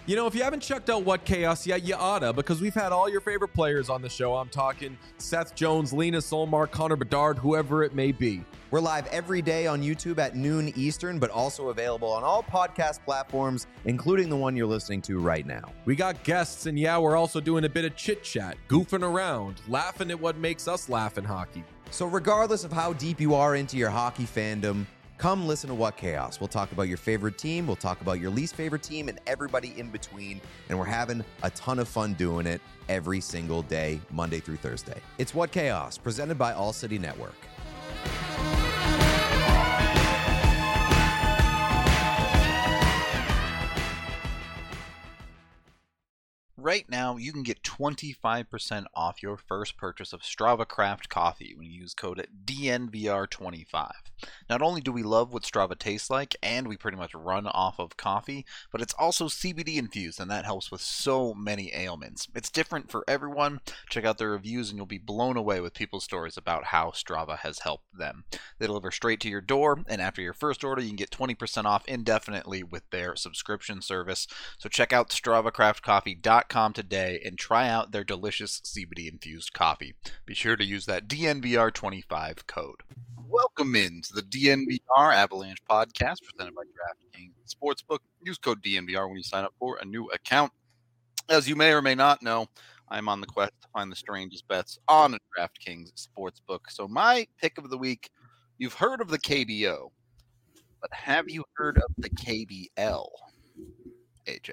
If you haven't checked out What Chaos yet, you oughta, because we've had all your favorite players on the show. I'm talking Seth Jones, Lena Solmar, Connor Bedard, whoever it may be. We're live every day on YouTube at noon Eastern, but also available on all podcast platforms, including the one you're listening to right now. We got guests, and we're also doing a bit of chit-chat, goofing around, laughing at what makes us laugh in hockey. So regardless of how deep you are into your hockey fandom, come listen to What Chaos. We'll talk about your favorite team, we'll talk about your least favorite team, and everybody in between, and we're having a ton of fun doing it every single day, Monday through Thursday. It's What Chaos, presented by All City Network. Right now, you can get 25% off your first purchase of Strava Craft coffee when you use code DNVR25. Not only do we love what Strava tastes like, and we pretty much run off of coffee, but it's also CBD infused, and that helps with so many ailments. It's different for everyone. Check out their reviews, and you'll be blown away with people's stories about how Strava has helped them. They deliver straight to your door, and after your first order, you can get 20% off indefinitely with their subscription service. So check out StravaCraftCoffee.com today and try out their delicious CBD infused coffee. Be sure to use that DNVR25 code. Welcome into the DNVR Avalanche podcast presented by DraftKings Sportsbook. Use code DNVR when you sign up for a new account. As you may or may not know, I'm on the quest to find the strangest bets on a DraftKings Sportsbook. So my pick of the week, you've heard of the KBO, but have you heard of the KBL, AJ?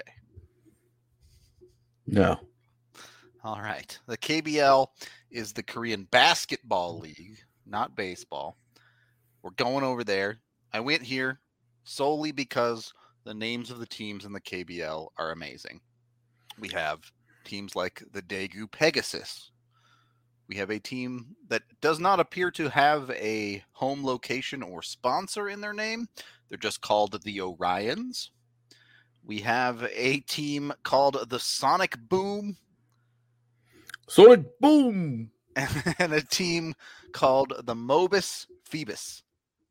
No. All right. The KBL is the Korean Basketball League, not baseball. We're going over there. I went here solely because the names of the teams in the KBL are amazing. We have teams like the Daegu Pegasus. We have a team that does not appear to have a home location or sponsor in their name. They're just called the Orions. We have a team called the Sonic Boom. Sonic Boom! And a team called the Mobis Phoebus.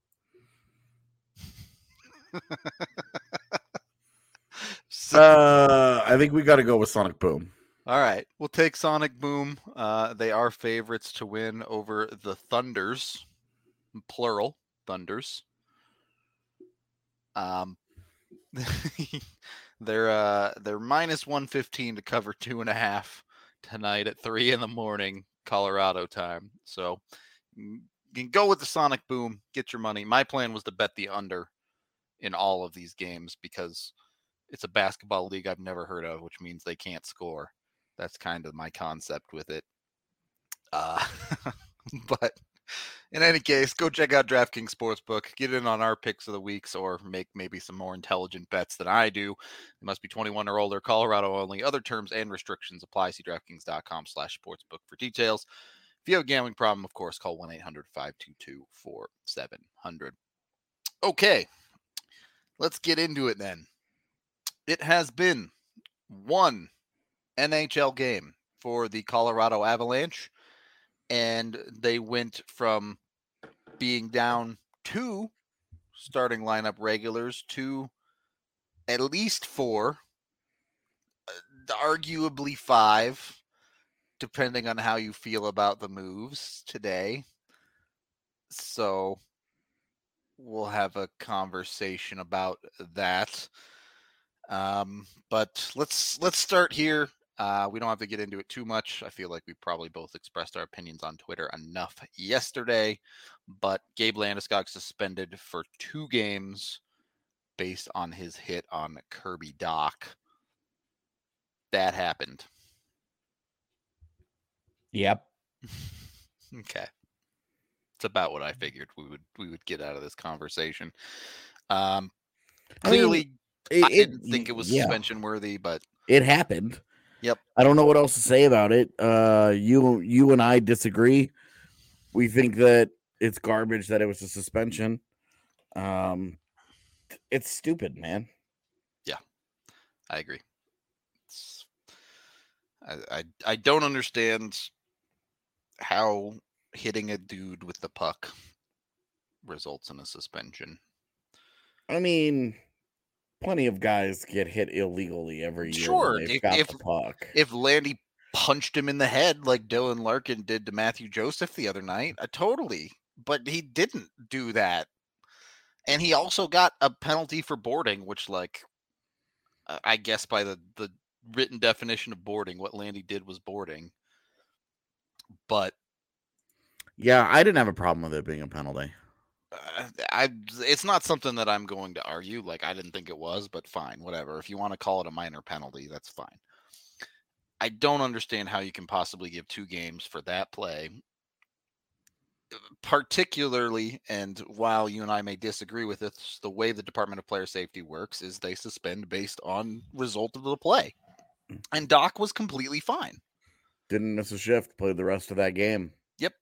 I think we got to go with Sonic Boom. All right, we'll take Sonic Boom. They are favorites to win over the Thunders, plural Thunders. They're minus 115 to cover 2.5 tonight at 3 a.m. Colorado time. So you can go with the Sonic Boom, get your money. My plan was to bet the under in all of these games because it's a basketball league I've never heard of, which means they can't score. That's kind of my concept with it. But in any case, go check out DraftKings Sportsbook. Get in on our picks of the weeks or make maybe some more intelligent bets than I do. It must be 21 or older, Colorado only. Other terms and restrictions apply. See DraftKings.com/sportsbook for details. If you have a gambling problem, of course, call 1-800-522-4700. Okay, let's get into it then. It has been one NHL game for the Colorado Avalanche, and they went from being down 2 starting lineup regulars to at least 4, arguably 5, depending on how you feel about the moves today. So we'll have a conversation about that. But let's start here. We don't have to get into it too much. I feel like we probably both expressed our opinions on Twitter enough yesterday. But Gabe Landeskog suspended for 2 games based on his hit on Kirby Dach. That happened. Yep. Okay. It's about what I figured we would get out of this conversation. Clearly, I didn't think it was suspension worthy, but it happened. Yep. I don't know what else to say about it. You and I disagree. We think that it's garbage that it was a suspension. It's stupid, man. Yeah, I agree. I don't understand how hitting a dude with the puck results in a suspension. I mean, plenty of guys get hit illegally every year Sure, when they've got the puck. if Landy punched him in the head like Dylan Larkin did to Matthew Joseph the other night, totally. But he didn't do that. And he also got a penalty for boarding, which, like, I guess by the written definition of boarding, what Landy did was boarding. But yeah, I didn't have a problem with it being a penalty. It's not something that I'm going to argue. Like, I didn't think it was, but fine, whatever. If you want to call it a minor penalty, that's fine. I don't understand how you can possibly give 2 games for that play. Particularly, and while you and I may disagree with this, the way the Department of Player Safety works is they suspend based on result of the play. And Doc was completely fine. Didn't miss a shift, played the rest of that game. Yep.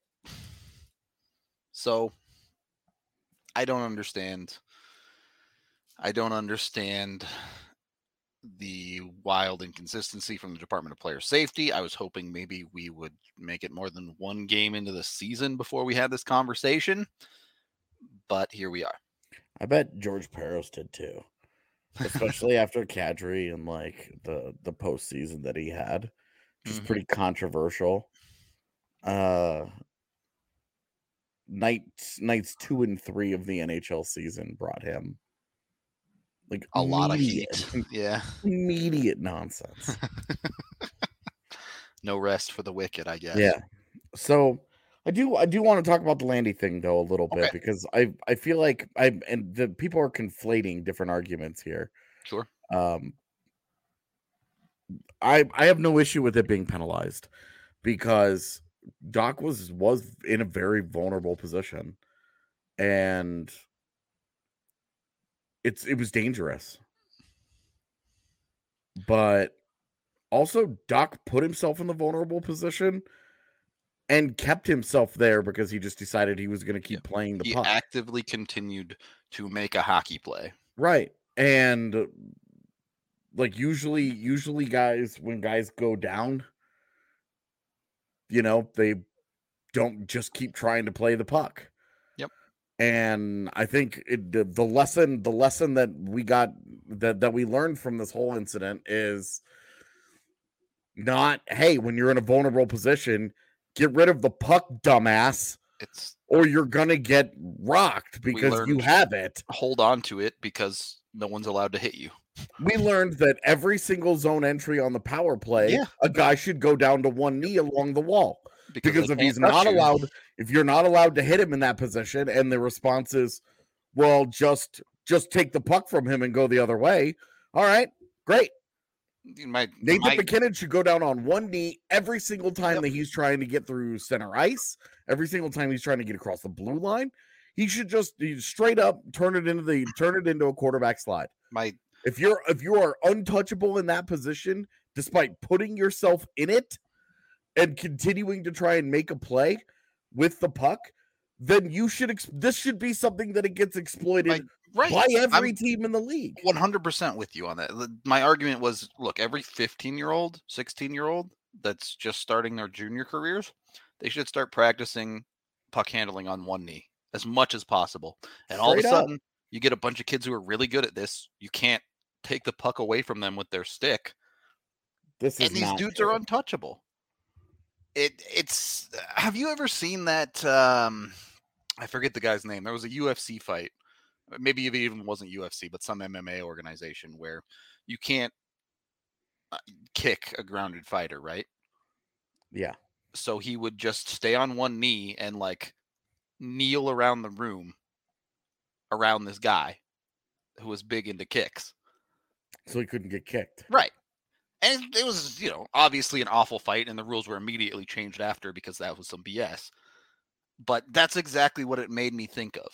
So I don't understand the wild inconsistency from the Department of Player Safety. I was hoping maybe we would make it more than 1 game into the season before we had this conversation, but here we are. I bet George Peros did too, especially after Kadri and like the postseason that he had, which is pretty controversial. Nights 2 and 3 of the NHL season brought him like a lot of heat. Yeah. Immediate nonsense. No rest for the wicked, I guess. Yeah. So I do want to talk about the Landy thing though a little bit because I feel like and the people are conflating different arguments here. Sure. I have no issue with it being penalized because Doc was in a very vulnerable position and it was dangerous. But also Doc put himself in the vulnerable position and kept himself there because he just decided he was going to keep playing the puck. He actively continued to make a hockey play. Right. And like usually guys, when guys go down, you know, they don't just keep trying to play the puck. Yep. And I think the lesson that we got that we learned from this whole incident is not, hey, when you're in a vulnerable position, get rid of the puck, dumbass. Or you're gonna get rocked because you have it. Hold on to it because no one's allowed to hit you. We learned that every single zone entry on the power play, a guy should go down to one knee along the wall. Because if he's not allowed, if you're not allowed to hit him in that position, and the response is, well, just take the puck from him and go the other way. All right, great. Nathan McKinnon should go down on one knee every single time that he's trying to get through center ice. Every single time he's trying to get across the blue line, he should just straight up turn it into a quarterback slide. If you are untouchable in that position, despite putting yourself in it and continuing to try and make a play with the puck, then this should be something that it gets exploited by every team in the league. 100% with you on that. My argument was, look, every 15-year-old, 16-year-old that's just starting their junior careers, they should start practicing puck handling on one knee as much as possible. And all of a sudden, you get a bunch of kids who are really good at this. You can't take the puck away from them with their stick. These dudes are untouchable. It's have you ever seen that I forget the guy's name. There was a UFC fight. Maybe it even wasn't UFC, but some MMA organization where you can't kick a grounded fighter, right? Yeah. So he would just stay on one knee and like kneel around the room around this guy who was big into kicks. So he couldn't get kicked. Right. And it was, obviously an awful fight, and the rules were immediately changed after because that was some BS. But that's exactly what it made me think of.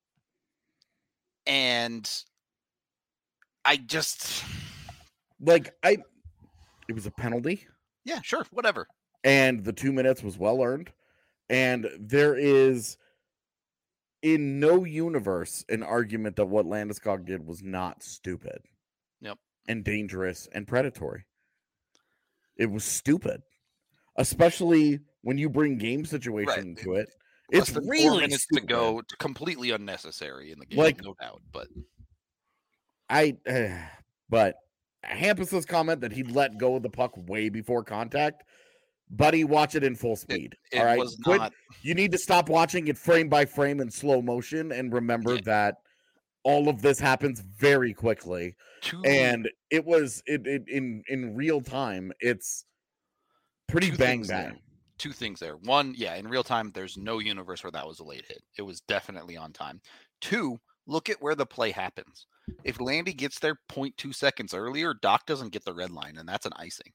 And I just... it was a penalty. Yeah, sure, whatever. And the 2 minutes was well earned. And there is, in no universe, an argument that what Landeskog did was not stupid. Yep. And dangerous and predatory. It was stupid. Especially when you bring game situation to it. It's really 4 minutes to go, completely unnecessary in the game, no doubt. But But Hampus's comment that he let go of the puck way before contact, buddy, watch it in full speed. All right, was not... You need to stop watching it frame by frame in slow motion and remember that all of this happens very quickly. And it was in real time. It's pretty bang bang. Two things there. One, in real time, there's no universe where that was a late hit. It was definitely on time. Two, look at where the play happens. If Landy gets there 0.2 seconds earlier, Doc doesn't get the red line, and that's an icing.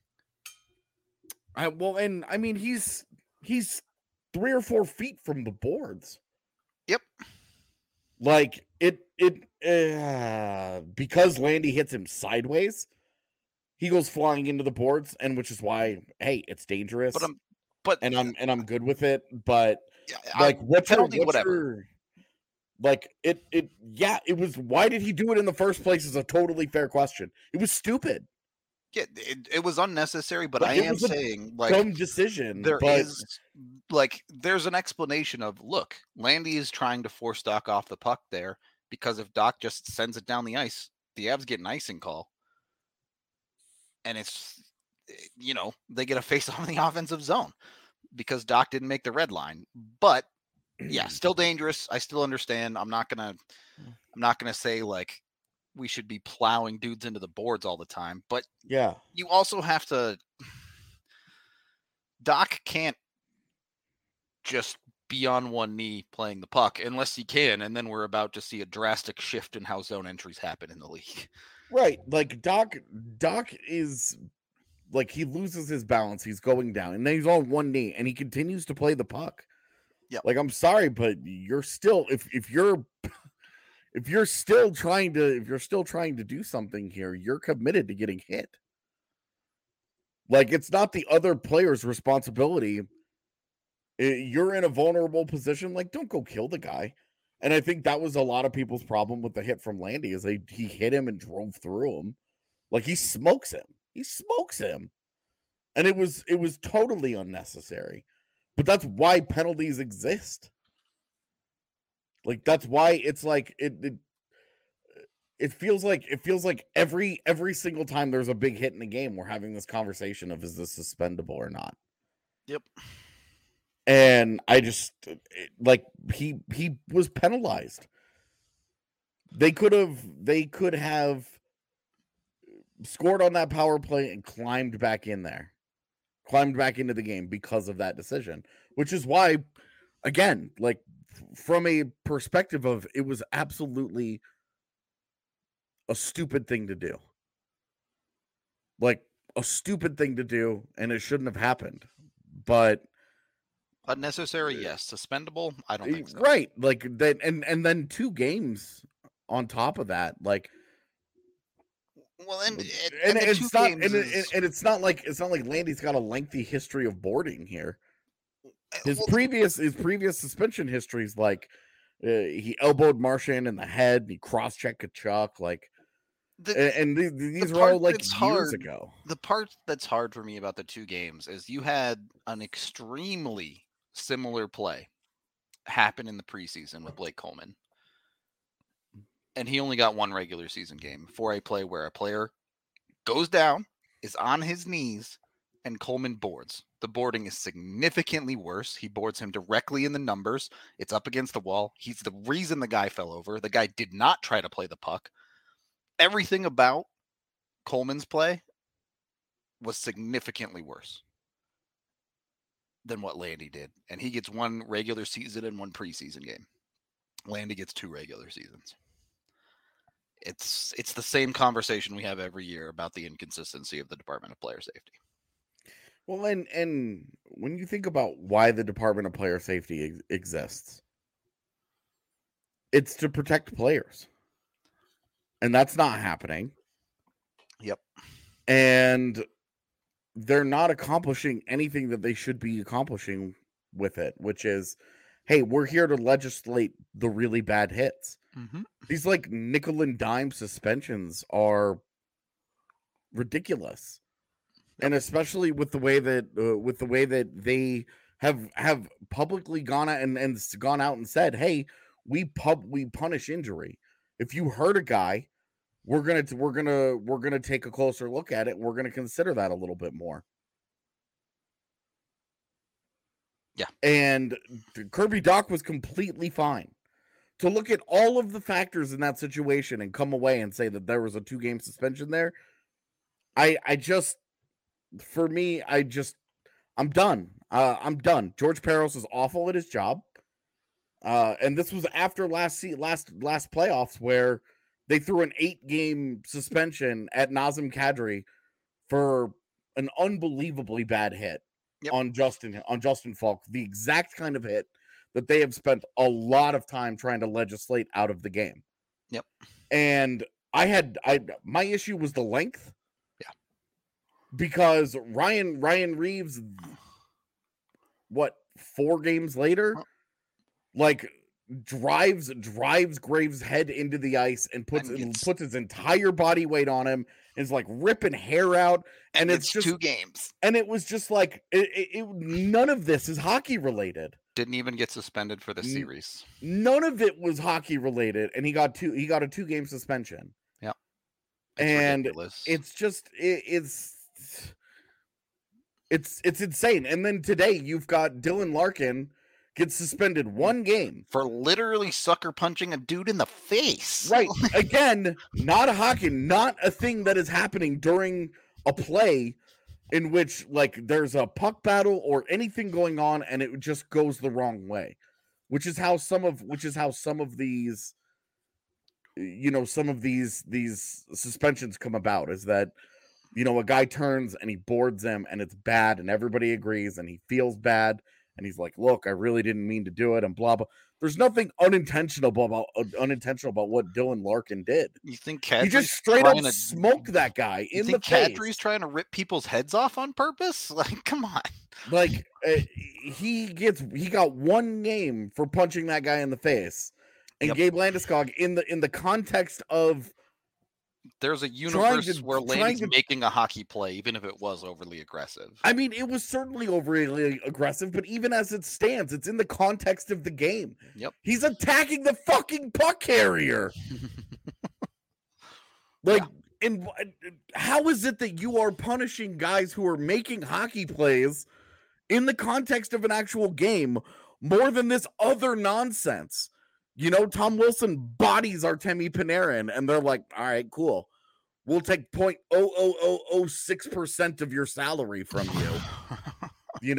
And I mean, he's 3 or 4 feet from the boards. Yep. Like because Landy hits him sideways, he goes flying into the boards, and which is why, hey, it's dangerous. But I'm good with it. But what's whatever. It was. Why did he do it in the first place? Is a totally fair question. It was stupid. Yeah, it was unnecessary, but I am saying dumb decision. There's an explanation of, look, Landy is trying to force Doc off the puck there, because if Doc just sends it down the ice, the Avs get an icing call. And it's, they get a face off in the offensive zone because Doc didn't make the red line. But still dangerous. I still understand. I'm not gonna say we should be plowing dudes into the boards all the time, but you also have to. Doc can't just be on one knee playing the puck unless he can, and then we're about to see a drastic shift in how zone entries happen in the league. Right, Doc is he loses his balance, he's going down, and then he's on one knee, and he continues to play the puck. Yeah, I'm sorry, but you're still if you're still trying to do something here, you're committed to getting hit. It's not the other player's responsibility. You're in a vulnerable position. Don't go kill the guy. And I think that was a lot of people's problem with the hit from Landy is he hit him and drove through him. He smokes him. He smokes him. And it was totally unnecessary. But that's why penalties exist. That's why it's it feels like every single time there's a big hit in the game, we're having this conversation of, is this suspendable or not? Yep. And I just he was penalized. They could have scored on that power play and climbed back into the game because of that decision, which is why, again, from a perspective of, it was absolutely a stupid thing to do. A stupid thing to do, and it shouldn't have happened. But unnecessary, yes. Suspendable, I don't think so. Right. That, and then 2 games on top of that. Well, it's not like Landy's got a lengthy history of boarding here. His previous suspension history is he elbowed Marchand in the head, and he cross-checked Tkachuk, these are all years ago. The part that's hard for me about the 2 games is you had an extremely similar play happen in the preseason with Blake Coleman, and he only got 1 regular season game for a play where a player goes down, is on his knees, and Coleman boards. The boarding is significantly worse. He boards him directly in the numbers. It's up against the wall. He's the reason the guy fell over. The guy did not try to play the puck. Everything about Coleman's play was significantly worse than what Landy did. And he gets 1 regular season and 1 preseason game. Landy gets 2 regular seasons. It's the same conversation we have every year about the inconsistency of the Department of Player Safety. Well, and when you think about why the Department of Player Safety exists, it's to protect players. And that's not happening. Yep. And they're not accomplishing anything that they should be accomplishing with it, which is, hey, we're here to legislate the really bad hits. Mm-hmm. These nickel and dime suspensions are ridiculous. And especially with the way that they have publicly gone out and gone out and said, hey, we punish injury. If you hurt a guy, we're gonna take a closer look at it. We're gonna consider that a little bit more. Yeah. And Kirby Dach was completely fine. To look at all of the factors in that situation and come away and say that there was a 2-game suspension there, I'm done. I'm done. George Peros is awful at his job. And this was after last playoffs where they threw an 8-game suspension at Nazem Kadri for an unbelievably bad hit. Yep. on Justin Falk, the exact kind of hit that they have spent a lot of time trying to legislate out of the game. Yep. And my issue was the length. Yeah. Because Ryan Reeves, 4 games later, drives Graves' head into the ice and puts his entire body weight on him, and is ripping hair out, and it's just 2 games. And it was just none of this is hockey related. Didn't even get suspended for the series. None of it was hockey related, and he got a 2-game suspension. Yeah. And ridiculous. It's just it's insane. And then today you've got Dylan Larkin gets suspended 1 game for literally sucker punching a dude in the face. Right. Again, not a hockey, not a thing that is happening during a play in which there's a puck battle or anything going on and it just goes the wrong way, which is how some of these these suspensions come about, is that a guy turns and he boards them and it's bad and everybody agrees and he feels bad. And he's like, look, I really didn't mean to do it, and blah, blah. There's nothing unintentional about what Dylan Larkin did. You think Kadri's he just straight up smoked that guy in the face? Kadri's trying to rip people's heads off on purpose? Come on. He got 1 game for punching that guy in the face. And Gabe Landeskog, in the context of, there's a universe where Lane's making a hockey play, even if it was overly aggressive. I mean, it was certainly overly aggressive, but even as it stands, it's in the context of the game. Yep. He's attacking the fucking puck carrier. And how is it that you are punishing guys who are making hockey plays in the context of an actual game more than this other nonsense? Tom Wilson bodies Artemi Panarin, and they're like, all right, cool. We'll take 0.00006% of your salary from you.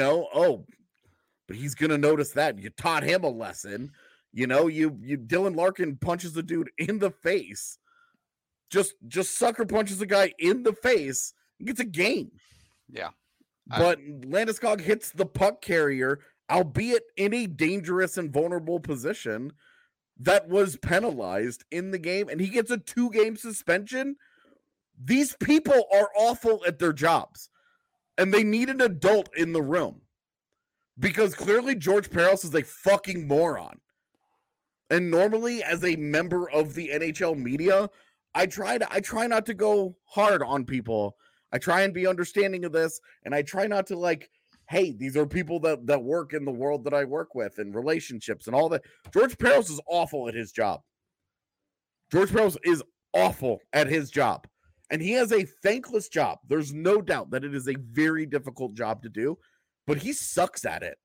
But he's going to notice that. You taught him a lesson. Dylan Larkin punches a dude in the face. Just sucker punches a guy in the face and gets a game. Yeah. But Landeskog hits the puck carrier, albeit in a dangerous and vulnerable position, that was penalized in the game, and he gets a 2-game suspension. These people are awful at their jobs, and they need an adult in the room, because clearly George Peros is a fucking moron. And normally, as a member of the NHL media, I try not to go hard on people. I try and be understanding of this, and I try not to hey, these are people that work in the world that I work with, and relationships and all that. George Peros is awful at his job. George Peros is awful at his job. And he has a thankless job. There's no doubt that it is a very difficult job to do, but he sucks at it.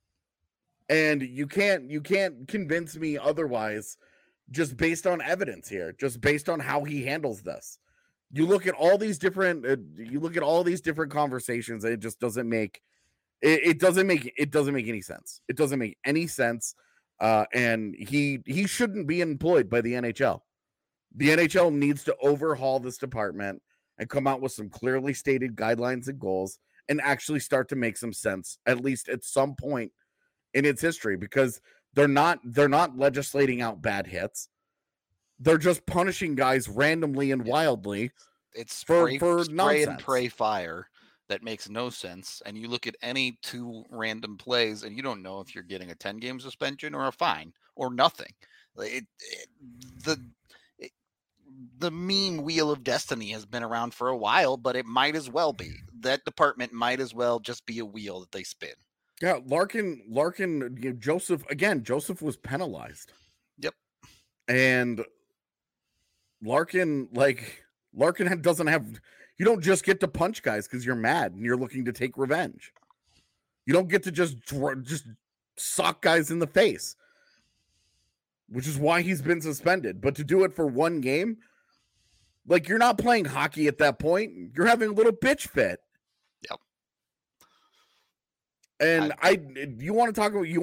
And you can't convince me otherwise, just based on evidence here, just based on how he handles this. You look at all these different conversations, and it just doesn't make It doesn't make any sense. It doesn't make any sense. And he shouldn't be employed by the NHL. The NHL needs to overhaul this department and come out with some clearly stated guidelines and goals and actually start to make some sense, at least at some point in its history, because they're not legislating out bad hits. They're just punishing guys randomly and wildly. It's spray and pray fire. That makes no sense. And you look at any 2 random plays and you don't know if you're getting a 10-game suspension or a fine or nothing. The meme Wheel of Destiny has been around for a while, but it might as well be. That department might as well just be a wheel that they spin. Yeah, Larkin, Joseph was penalized. Yep. And Larkin doesn't have. You don't just get to punch guys because you're mad and you're looking to take revenge. You don't get to just sock guys in the face, which is why he's been suspended. But to do it for one game, like, you're not playing hockey at that point. You're having a little bitch fit. Yep. And you want to talk about,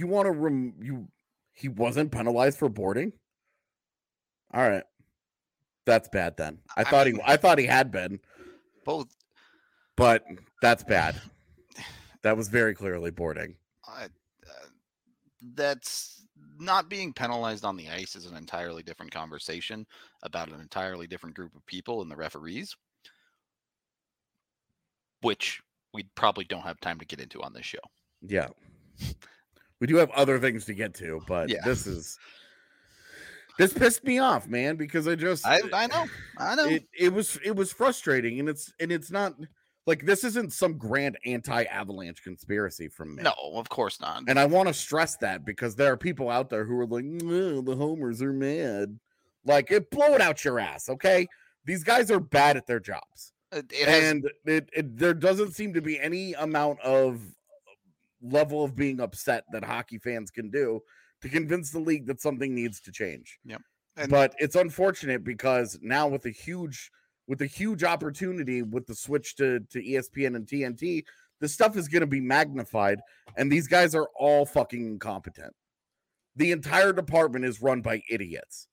he wasn't penalized for boarding. All right. That's bad then. I thought he had been. Both. But that's bad. That was very clearly boarding. That's not being penalized on the ice is an entirely different conversation about an entirely different group of people and the referees, which we probably don't have time to get into on this show. Yeah. We do have other things to get to, but yeah. This pissed me off, man, because I know. It was frustrating, and it's not like, this isn't some grand anti-Avalanche conspiracy from me. No, of course not. And I want to stress that, because there are people out there who are like, the homers are mad. Like, blow it out your ass, okay? These guys are bad at their jobs. There doesn't seem to be any amount of level of being upset that hockey fans can do to convince the league that something needs to change. Yep. But it's unfortunate, because now with a huge opportunity with the switch to ESPN and TNT, this stuff is going to be magnified, and these guys are all fucking incompetent. The entire department is run by idiots.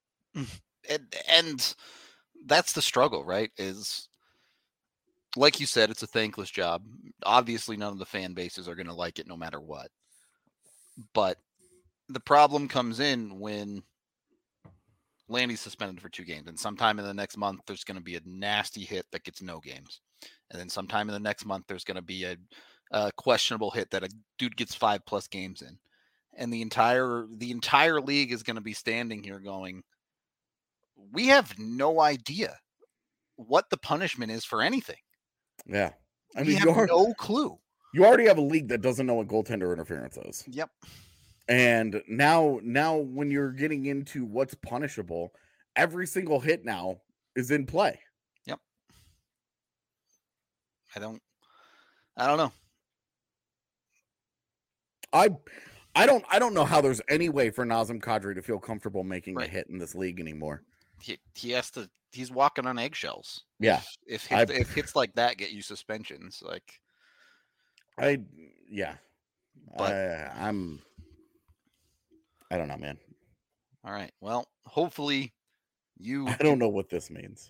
And that's the struggle, right? Is, like you said, it's a thankless job. Obviously, none of the fan bases are going to like it no matter what. But the problem comes in when Landy's suspended for 2 games, and sometime in the next month there's going to be a nasty hit that gets no games, and then sometime in the next month there's going to be a questionable hit that a dude gets 5+ games in, and the entire league is going to be standing here going, we have no idea what the punishment is for anything. Yeah, we have no clue. You already have a league that doesn't know what goaltender interference is. Yep. And now when you're getting into what's punishable, every single hit now is in play. Yep. I don't know. I don't know how there's any way for Nazem Kadri to feel comfortable making a hit in this league anymore. He has to. He's walking on eggshells. Yeah. If hits like that get you suspensions, like. I don't know, man. All right. Well, hopefully I don't know what this means.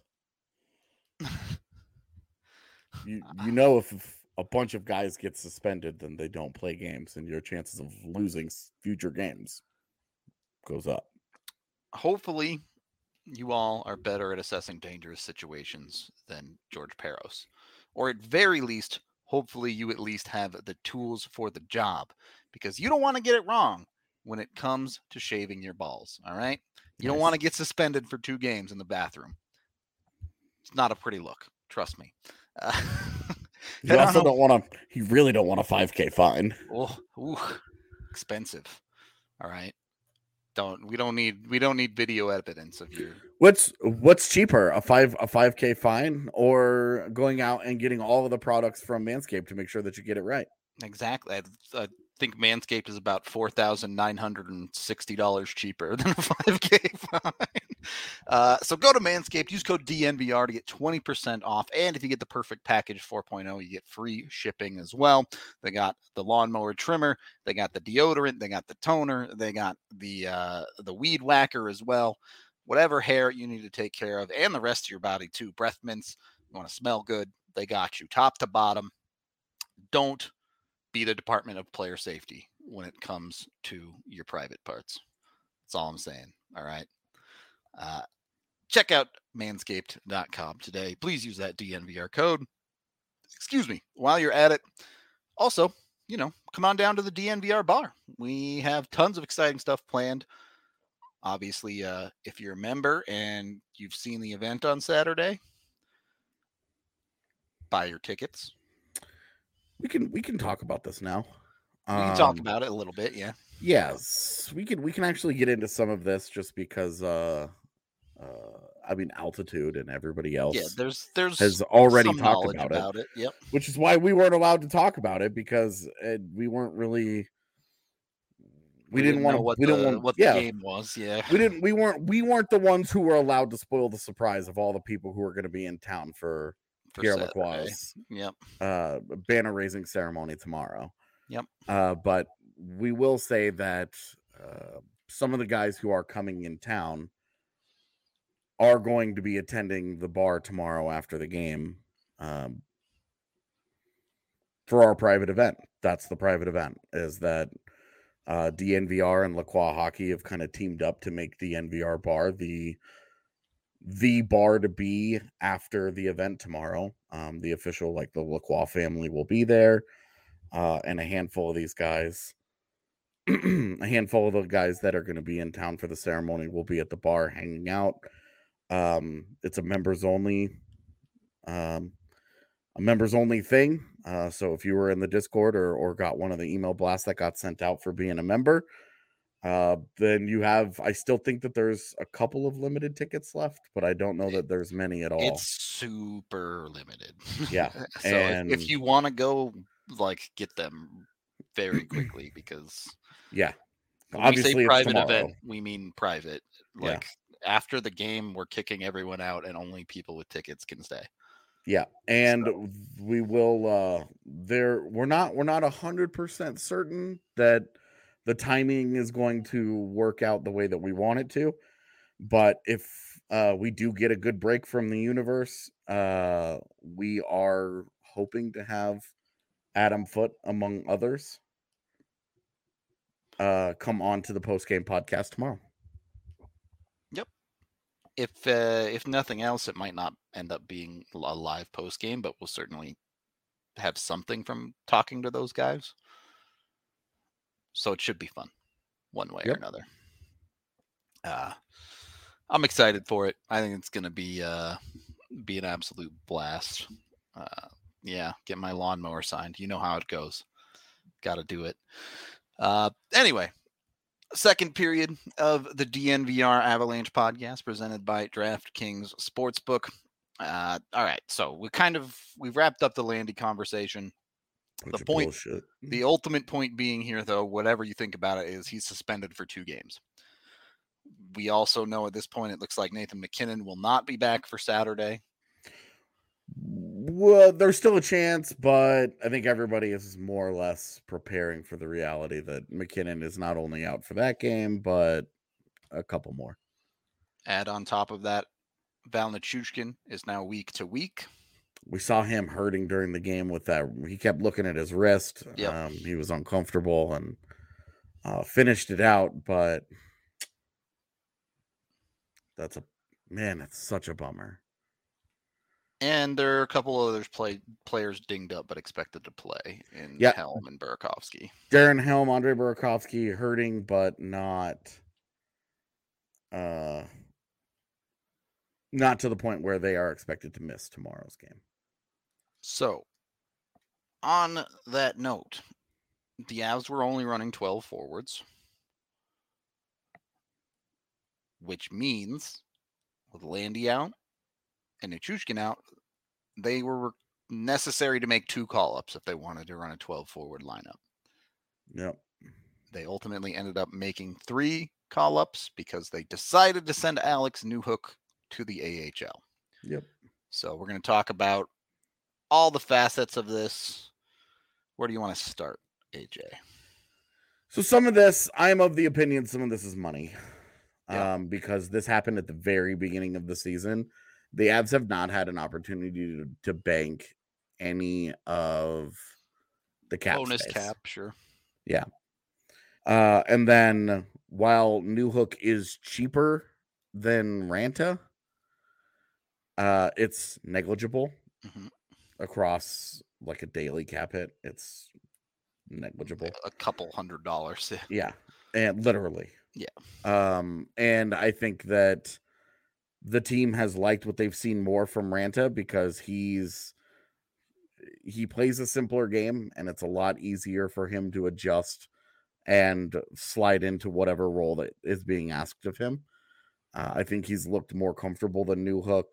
you know, if a bunch of guys get suspended, then they don't play games, and your chances of losing future games goes up. Hopefully you all are better at assessing dangerous situations than George Parros. Or at very least, hopefully you at least have the tools for the job, because you don't want to get it wrong when it comes to shaving your balls, all right? You don't want to get suspended for 2 games in the bathroom. It's not a pretty look, trust me. You also don't want to. You really don't want a 5K fine. Oh, expensive. All right. We don't need video evidence of you. What's cheaper, a 5K fine, or going out and getting all of the products from Manscaped to make sure that you get it right? Exactly. I think Manscaped is about $4,960 cheaper than a 5K fine. So go to Manscaped, use code DNVR to get 20% off. And if you get the Perfect Package 4.0, you get free shipping as well. They got the lawnmower trimmer, they got the deodorant, they got the toner, they got the weed whacker as well. Whatever hair you need to take care of, and the rest of your body too. Breath mints, you want to smell good, they got you top to bottom. Don't be the Department of Player Safety when it comes to your private parts. That's all I'm saying. All right. Check out manscaped.com today. Please use that DNVR code. Excuse me. While you're at it, also, come on down to the DNVR bar. We have tons of exciting stuff planned. Obviously, if you're a member and you've seen the event on Saturday, buy your tickets. We can talk about this now. We can talk about it a little bit, yeah. Yes, we can actually get into some of this, just because Altitude and everybody else. Yeah, there's has already some talked about it. Yep. Which is why we weren't allowed to talk about it, because we weren't really. We didn't want to. What the game was. Yeah, we weren't the ones who were allowed to spoil the surprise of all the people who are going to be in town for Pierre Lacroix's banner raising ceremony tomorrow. Yep. But we will say that some of the guys who are coming in town are going to be attending the bar tomorrow after the game for our private event. That's the private event, is that DNVR and Lacroix Hockey have kind of teamed up to make DNVR bar the bar to be after the event tomorrow. The official, like the Lacroix family, will be there, and a handful of these guys, a handful of the guys that are going to be in town for the ceremony will be at the bar hanging out. It's a members only thing. So if you were in the Discord or got one of the email blasts that got sent out for being a member, then you have, I still think that there's a couple of limited tickets left, but I don't know that there's many at all. It's super limited. Yeah. So if you want to go, get them very quickly, because obviously we say private event, we mean private. After the game, we're kicking everyone out and only people with tickets can stay. Yeah, and we will we're not 100% certain that the timing is going to work out the way that we want it to, but if we do get a good break from the universe, we are hoping to have Adam Foote, among others, come on to the post-game podcast tomorrow. Yep. If nothing else, it might not end up being a live post game, but we'll certainly have something from talking to those guys. So it should be fun, one way or another. I'm excited for it. I think it's going to be an absolute blast. Get my lawnmower signed. You know how it goes. Got to do it. Anyway. Second period of the DNVR Avalanche podcast presented by DraftKings Sportsbook. All right, so we've wrapped up the Landy conversation. The ultimate point being here, though, whatever you think about it, is he's suspended for 2 games. We also know at this point it looks like Nathan MacKinnon will not be back for Saturday. Well, there's still a chance, but I think everybody is more or less preparing for the reality that MacKinnon is not only out for that game, but a couple more. Add on top of that, Val Nichushkin is now week to week. We saw him hurting during the game with that. He kept looking at his wrist. Yep. He was uncomfortable and finished it out, but it's such a bummer. And there are a couple other players dinged up but expected to play in Helm and Burakovsky. Darren Helm, Andre Burakovsky hurting, but not to the point where they are expected to miss tomorrow's game. So, on that note, the Avs were only running 12 forwards, which means with Landy out and Nichushkin out, they were necessary to make 2 call-ups if they wanted to run a 12-forward lineup. Yep. They ultimately ended up making 3 call-ups because they decided to send Alex Newhook to the AHL. Yep. So we're going to talk about all the facets of this. Where do you want to start, AJ? So some of this, I'm of the opinion some of this is money. Because this happened at the very beginning of the season. The Avs have not had an opportunity to bank any of the cap bonus space. Cap, sure. Yeah. And then while Newhook is cheaper than Ranta, it's negligible across like a daily cap hit. It's negligible. A couple $100. Yeah. And literally. Yeah. And I think that the team has liked what they've seen more from Ranta because he plays a simpler game and it's a lot easier for him to adjust and slide into whatever role that is being asked of him. I think he's looked more comfortable than Newhook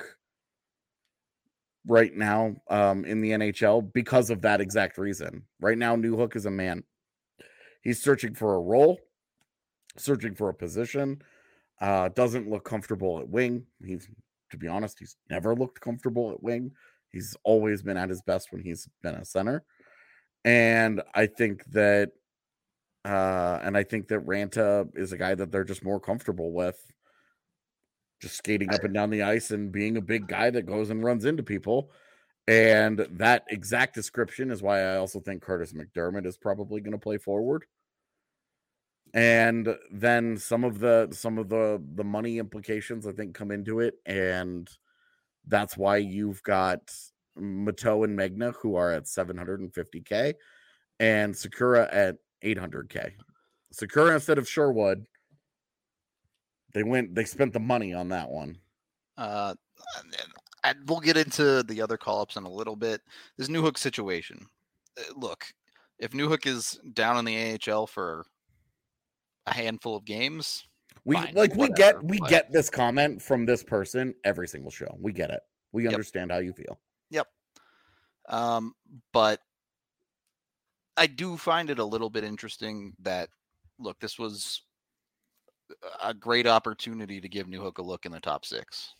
right now in the NHL because of that exact reason. Right now, Newhook is a man. He's searching for a role, searching for a position. Doesn't look comfortable at wing. To be honest, he's never looked comfortable at wing. He's always been at his best when he's been a center. And I think that Ranta is a guy that they're just more comfortable with, just skating up and down the ice and being a big guy that goes and runs into people. And that exact description is why I also think Curtis McDermott is probably going to play forward. And then some of the money implications I think come into it, and that's why you've got Mateau and Megna who are at $750K and Sakura at $800K. Sakura instead of Sherwood, they spent the money on that one. We'll get into the other call-ups in a little bit. This Newhook situation. Look, if Newhook is down in the AHL for a handful of games, we get this comment from this person every single show. We get it. We understand how you feel. Yep. But I do find it a little bit interesting that, look, this was a great opportunity to give Newhook a look in the top 6.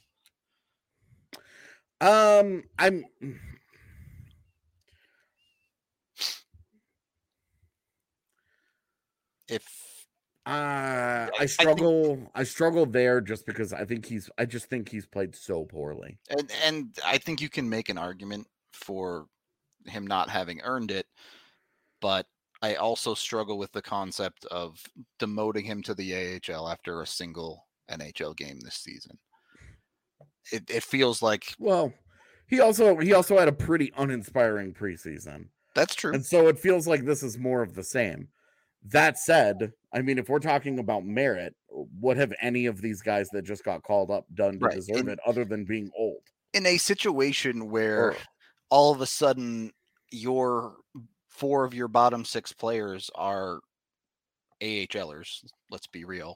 I struggle there just because I just think he's played so poorly. And I think you can make an argument for him not having earned it, but I also struggle with the concept of demoting him to the AHL after a single NHL game this season. It feels like, well, he also had a pretty uninspiring preseason. That's true. And so it feels like this is more of the same. That said, I mean, if we're talking about merit, what have any of these guys that just got called up done to deserve it other than being old? In a situation where all of a sudden 4 of your bottom 6 players are AHLers, let's be real.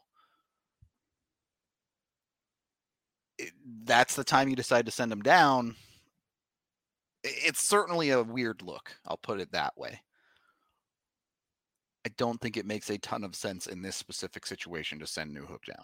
That's the time you decide to send them down. It's certainly a weird look. I'll put it that way. I don't think it makes a ton of sense in this specific situation to send Newhook down.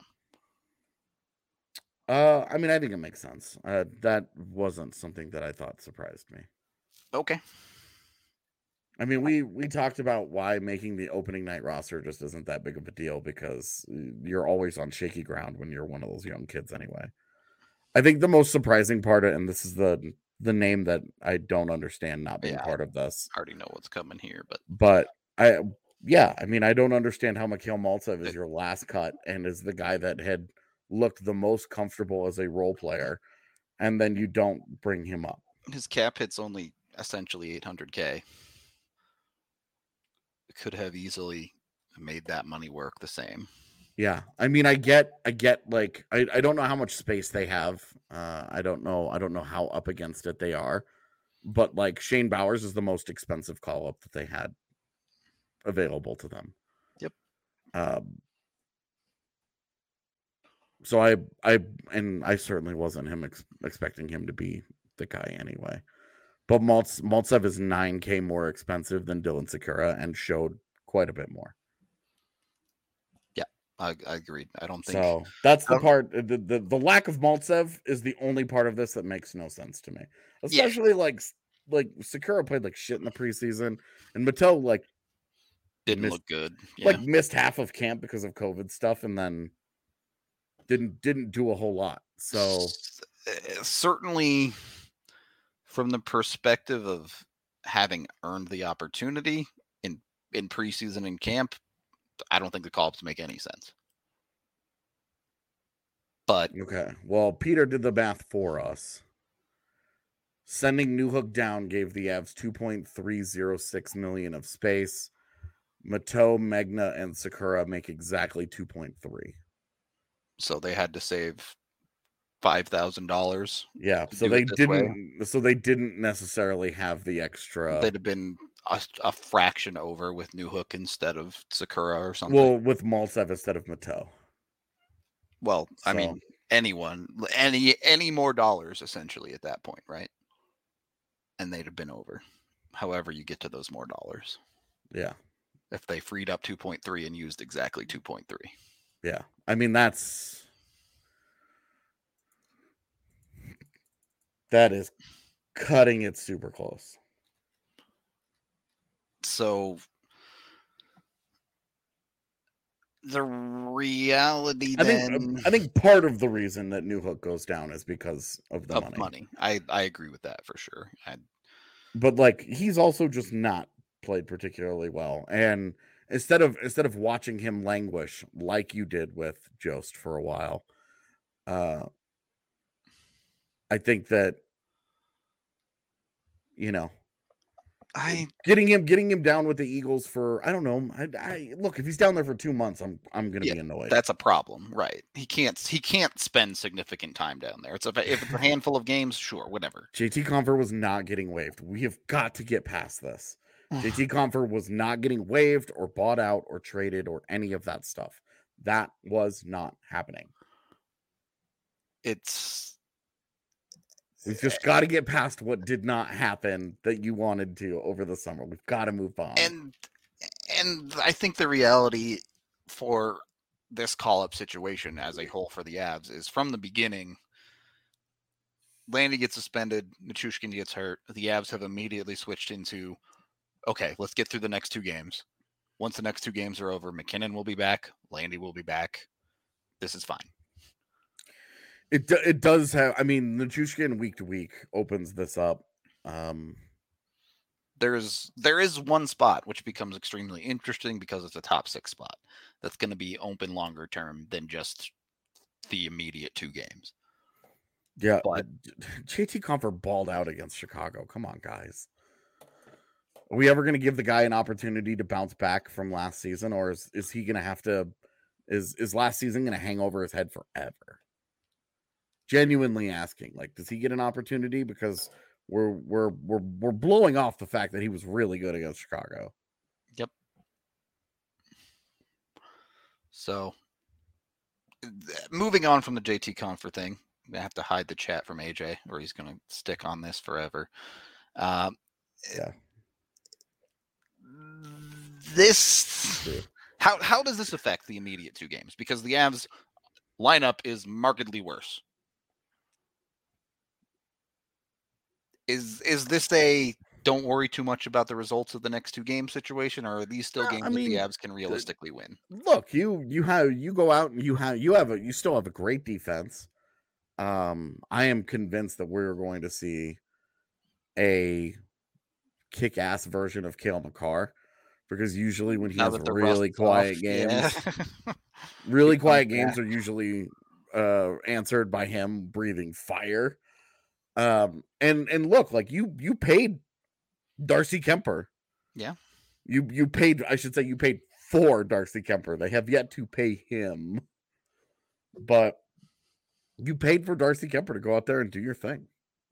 I mean, I think it makes sense. That wasn't something that I thought surprised me. Okay. I mean, we talked about why making the opening night roster just isn't that big of a deal because you're always on shaky ground when you're one of those young kids anyway. I think the most surprising part, and this is the name that I don't understand not being part of this. I already know what's coming here, but I mean, I don't understand how Mikhail Maltsev is your last cut and is the guy that had looked the most comfortable as a role player, and then you don't bring him up. His cap hit's only essentially $800K. Could have easily made that money work the same. Yeah, I mean, I get like I don't know how much space they have. I don't know how up against it they are, but like Shane Bowers is the most expensive call up that they had available to them. Yep. So I certainly wasn't expecting him to be the guy anyway. But Maltsev is $9K more expensive than Dylan Sakura and showed quite a bit more. Yeah, I agreed. I don't think so. That's the part. The lack of Maltsev is the only part of this that makes no sense to me. Especially like Sakura played like shit in the preseason, and Mateau like didn't look good. Yeah. Like missed half of camp because of COVID stuff, and then didn't do a whole lot. So certainly, from the perspective of having earned the opportunity in preseason and camp, I don't think the call-ups make any sense. But okay, well, Peter did the math for us. Sending Newhook down gave the Avs $2.306 million of space. Mateau, Megna, and Sakura make exactly 2.3. So they had to save $5,000. Yeah, so they didn't. So they didn't necessarily have the extra. They'd have been a fraction over with Newhook instead of Sakura or something. Well, with Maltsev instead of Mateau. Well, I mean, anyone, any more dollars essentially at that point, right? And they'd have been over. However, you get to those more dollars. Yeah. If they freed up 2.3 and used exactly 2.3. Yeah. I mean, that is cutting it super close. So the reality I think part of the reason that Newhook goes down is because of the money. I agree with that for sure. But like, he's also just not played particularly well. And instead of watching him languish like you did with Jost for a while, I think that, getting him down with the Eagles for, I don't know. I look, if he's down there for 2 months, I'm going to be annoyed. That's a problem, right? He can't spend significant time down there. If it's a handful of games, sure, whatever. JT Compher was not getting waived. We have got to get past this. JT Compher was not getting waived or bought out or traded or any of that stuff. That was not happening. We've just got to get past what did not happen that you wanted to over the summer. We've got to move on. And I think the reality for this call-up situation as a whole for the Avs is from the beginning, Landy gets suspended, Nichushkin gets hurt. The Avs have immediately switched into, okay, let's get through the next 2 games. Once the next 2 games are over, McKinnon will be back. Landy will be back. This is fine. It does have, I mean, Nichushkin week to week opens this up. There is one spot which becomes extremely interesting because it's a top 6 spot that's going to be open longer term than just the immediate 2 games. Yeah, but JT Compher balled out against Chicago. Come on, guys. Are we ever going to give the guy an opportunity to bounce back from last season, or is he going to have to? Is last season going to hang over his head forever? Genuinely asking, like, does he get an opportunity? Because we're blowing off the fact that he was really good against Chicago. Yep. So, moving on from the JT Compher thing, I'm gonna have to hide the chat from AJ, or he's gonna stick on this forever. Yeah. How does this affect the immediate 2 games? Because the Avs lineup is markedly worse. Is this a don't worry too much about the results of the next 2 game situation, or are these still games that the Avs can realistically win? Look, you go out and you still have a great defense. I am convinced that we're going to see a kick-ass version of Cale Makar, because usually when he has really quiet games, really quiet games are usually answered by him breathing fire. And look, like you paid Darcy Kemper. Yeah. You paid, I should say, you paid for Darcy Kemper. They have yet to pay him, but you paid for Darcy Kemper to go out there and do your thing.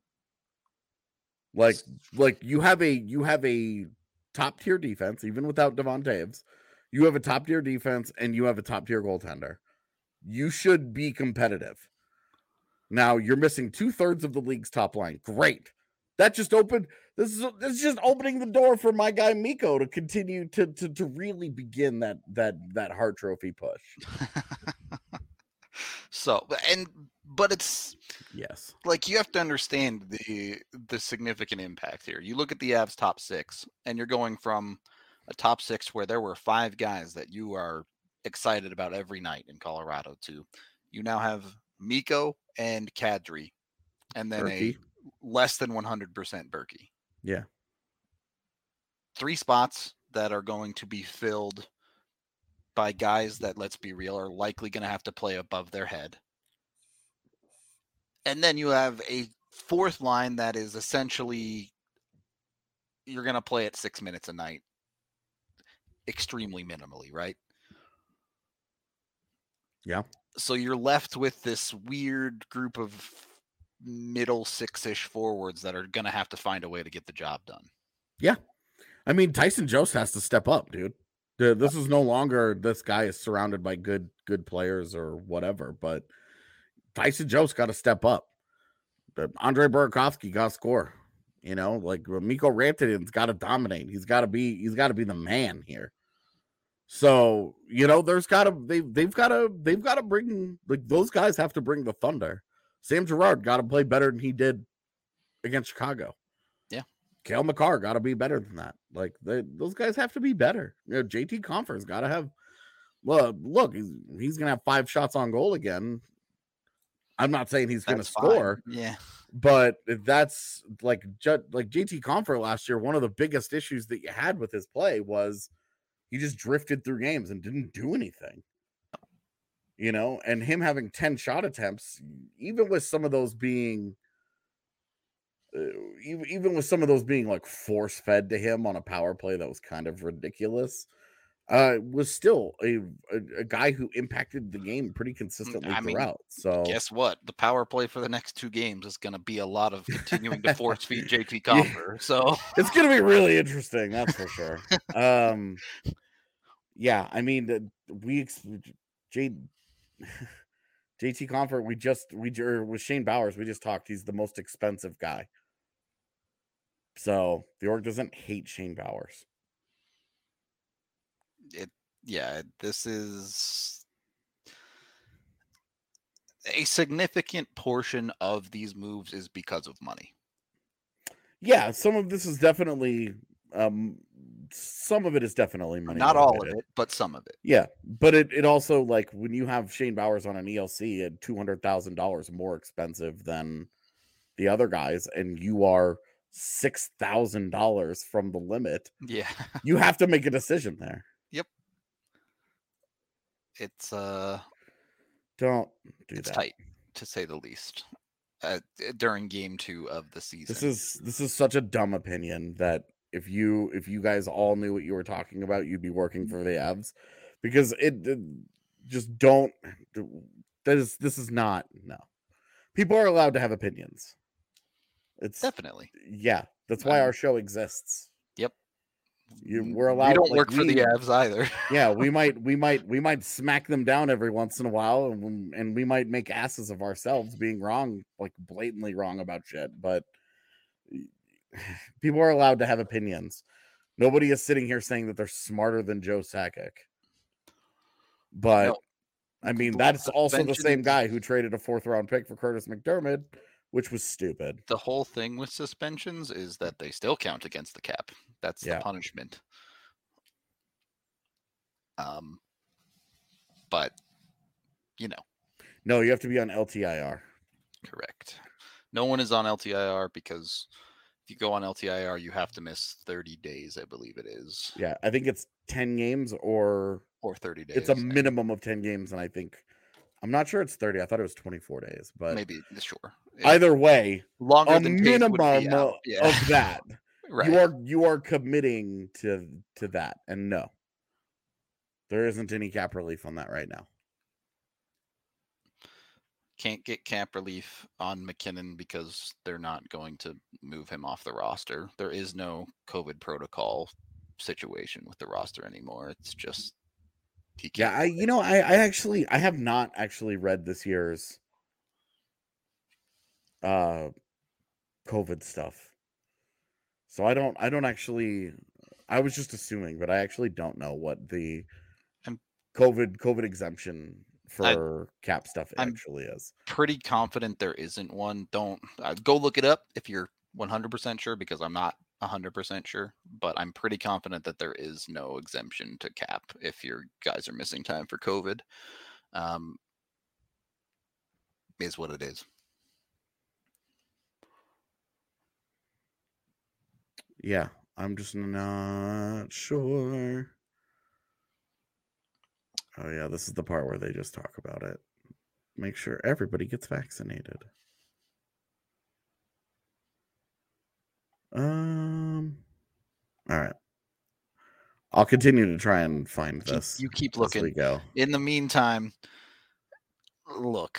Like you have a top tier defense, even without Devon Toews. You have a top tier defense and you have a top tier goaltender. You should be competitive. Now you're missing 2/3 of the league's top line. Great. That just opened. This is just opening the door for my guy Mikko to continue to really begin that Hart Trophy push. So, but it's, yes, like, you have to understand the significant impact here. You look at the Avs top 6, and you're going from a top 6 where there were 5 guys that you are excited about every night in Colorado to you now have Mikko and Kadri, and then Berkey. A less than 100% Berkey. Yeah. 3 spots that are going to be filled by guys that, let's be real, are likely going to have to play above their head. And then you have a 4th line that is essentially, you're going to play at 6 minutes a night, extremely minimally, right? Yeah. So you're left with this weird group of middle 6-ish forwards that are going to have to find a way to get the job done. Yeah. I mean, Tyson Jost has to step up, dude. This is no longer this guy is surrounded by good players or whatever, but Tyson Jost got to step up. But Andre Burakovsky got to score. You know, like Mikko Rantanen's got to dominate. He's got to be the man here. So, you know, they've got to bring, like, those guys have to bring the thunder. Sam Girard got to play better than he did against Chicago. Yeah. Cale Makar got to be better than that. Like, those guys have to be better. You know, JT Compher's got to have, well, look, he's going to have 5 shots on goal again. I'm not saying he's going to score. Yeah. But that's like JT Compher last year, one of the biggest issues that you had with his play was he just drifted through games and didn't do anything, you know, and him having 10 shot attempts, even with some of those being like force fed to him on a power play that was kind of ridiculous, was still a guy who impacted the game pretty consistently throughout. So guess what? The power play for the next 2 games is going to be a lot of continuing to force feed JT Compher. Yeah. So it's going to be really interesting. That's for sure. Yeah, I mean, JT Compher, with Shane Bowers, we just talked. He's the most expensive guy. So the org doesn't hate Shane Bowers. This is a significant portion of these moves is because of money. Yeah, some of this is definitely some of it is definitely money. Not all of it, but some of it. Yeah, but it also, like, when you have Shane Bowers on an ELC at $200,000 more expensive than the other guys, and you are $6,000 from the limit. Yeah, you have to make a decision there. Yep. It's don't do it's that. tight, to say the least. During game 2 of the season, this is such a dumb opinion that if you guys all knew what you were talking about, you'd be working for the Avs, because it just don't. This is not, no. People are allowed to have opinions. It's definitely, yeah. That's why our show exists. Yep. We're allowed. We don't work for the Avs either. Yeah, we might smack them down every once in a while, and we might make asses of ourselves being wrong, like blatantly wrong about shit. But people are allowed to have opinions. Nobody is sitting here saying that they're smarter than Joe Sakic. But no. I mean, that's also the same guy who traded a 4th round pick for Curtis McDermott, which was stupid. The whole thing with suspensions is that they still count against the cap. That's the punishment. But, you know. No, you have to be on LTIR. Correct. No one is on LTIR because if you go on LTIR, you have to miss 30 days, I believe it is. Yeah, I think it's 10 games or 30 days. It's a minimum of 10 games, and I'm not sure it's 30. I thought it was 24 days, but maybe, sure. Either way, longer than minimum of that. Right. You are committing to that, and no, there isn't any cap relief on that right now. Can't get cap relief on McKinnon because they're not going to move him off the roster. There is no COVID protocol situation with the roster anymore. It's just I have not actually read this year's COVID stuff. So I don't actually, I was just assuming, but I actually don't know what the COVID exemption for cap stuff actually is. Pretty confident there isn't one. Don't go look it up if you're 100% sure, because I'm not 100% sure, but I'm pretty confident that there is no exemption to cap if your guys are missing time for COVID. Is what it is. Yeah, I'm just not sure. Oh yeah, this is the part where they just talk about it. Make sure everybody gets vaccinated. All right. I'll continue to try and find this. You keep looking. As we go. In the meantime, look,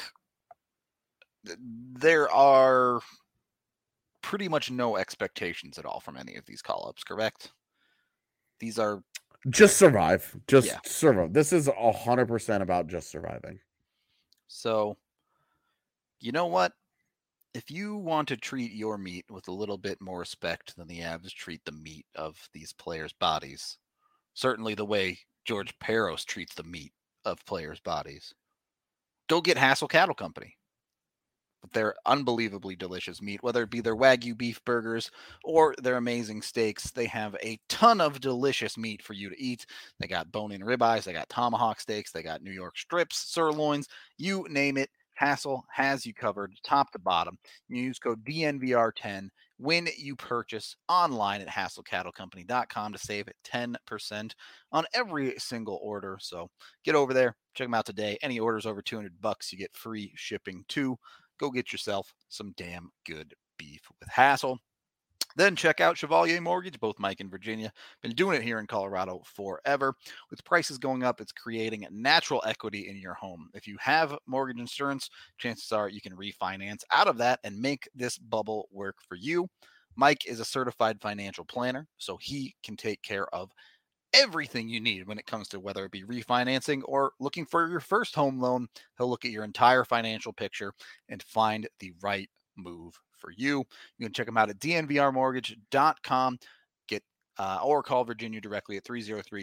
there are pretty much no expectations at all from any of these call-ups, correct? These are just survive. Survive. This is 100% about just surviving. So you know what? If you want to treat your meat with a little bit more respect than the Avs treat the meat of these players' bodies, certainly the way George Peros treats the meat of players' bodies, go get Hassel Cattle Company. Their unbelievably delicious meat, whether it be their Wagyu beef burgers or their amazing steaks. They have a ton of delicious meat for you to eat. They got bone-in ribeyes, they got tomahawk steaks, they got New York strips, sirloins, you name it. Hassel has you covered top to bottom. You use code DNVR10 when you purchase online at hasslecattlecompany.com to save 10% on every single order. So get over there, check them out today. Any orders over $200, you get free shipping too. Go get yourself some damn good beef with Hassel. Then check out Chevalier Mortgage, both Mike and Virginia. Been doing it here in Colorado forever. With prices going up, it's creating natural equity in your home. If you have mortgage insurance, chances are you can refinance out of that and make this bubble work for you. Mike is a certified financial planner, so he can take care of everything you need when it comes to whether it be refinancing or looking for your first home loan. He'll look at your entire financial picture and find the right move for you. You can check him out at dnvrmortgage.com. Get or call Virginia directly at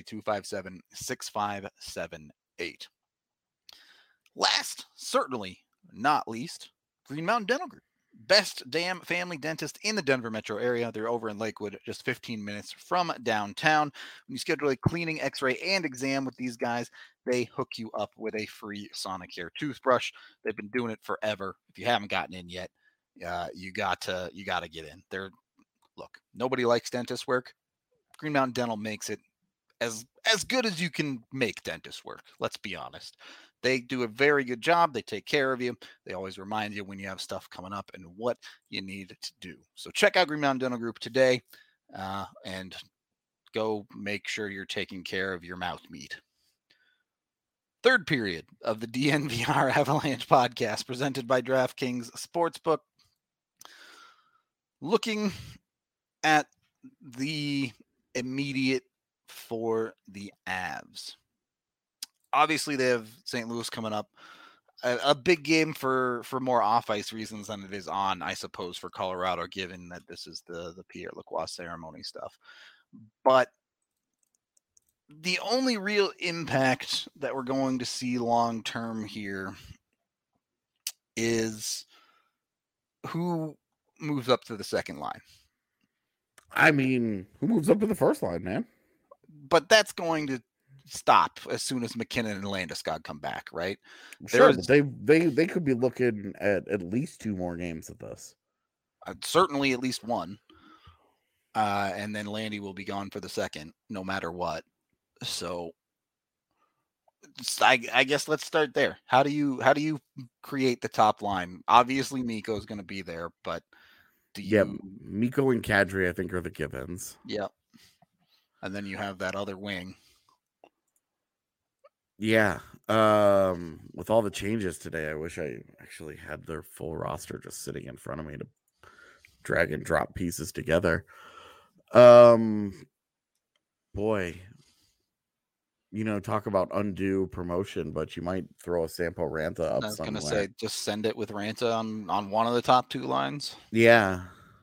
303-257-6578. Last, certainly not least, Green Mountain Dental Group. Best damn family dentist in the Denver metro area. They're over in Lakewood, just 15 minutes from downtown. When you schedule a cleaning, x-ray, and exam with these guys, they hook you up with a free Sonicare toothbrush. They've been doing it forever. If you haven't gotten in yet, you got to get in. Look, nobody likes dentist work. Green Mountain Dental makes it as good as you can make dentist work. Let's be honest. They do a very good job. They take care of you. They always remind you when you have stuff coming up and what you need to do. So check out Green Mountain Dental Group today and go make sure you're taking care of your mouth meat. Third period of the DNVR Avalanche podcast presented by DraftKings Sportsbook. Looking at the immediate for the Avs. Obviously, they have St. Louis coming up. A big game for more off-ice reasons than it is on, I suppose, for Colorado, given that this is the Pierre Lacroix ceremony stuff. But the only real impact that we're going to see long-term here is who moves up to the second line. I mean, who moves up to the first line, man? But that's going to stop as soon as McKinnon and Landeskog come back, right? Sure, but they could be looking at least 2 more games of this. Certainly at least one. And then Landy will be gone for the second, no matter what. So I guess let's start there. How do you create the top line? Obviously, Mikko is going to be there, but Mikko and Kadri, I think, are the givens. Yep. And then you have that other wing. Yeah. With all the changes today, I wish I actually had their full roster just sitting in front of me to drag and drop pieces together. Boy, talk about undue promotion, but you might throw a Sampo Ranta up. I was going to say, just send it with Ranta on one of the top 2 lines. Yeah.